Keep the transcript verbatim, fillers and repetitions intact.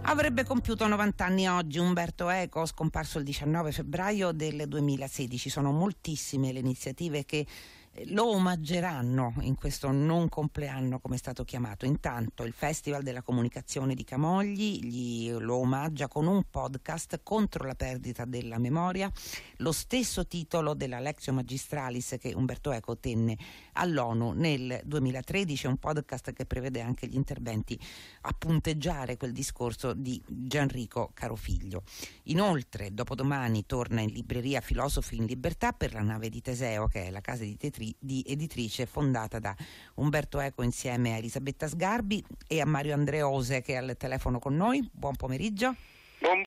Avrebbe compiuto novanta anni oggi Umberto Eco, scomparso il diciannove febbraio del duemilasedici. Sono moltissime le iniziative che lo omaggeranno in questo non compleanno, come è stato chiamato. Intanto il Festival della Comunicazione di Camogli gli lo omaggia con un podcast contro la perdita della memoria, lo stesso titolo della Lectio Magistralis che Umberto Eco tenne all'ONU nel duemilatredici, un podcast che prevede anche gli interventi a punteggiare quel discorso di Gianrico Carofiglio. Inoltre dopodomani torna in libreria Filosofi in Libertà per La nave di Teseo, che è la casa di Tetri di editrice fondata da Umberto Eco insieme a Elisabetta Sgarbi e a Mario Andreose, che è al telefono con noi. Buon pomeriggio. Buon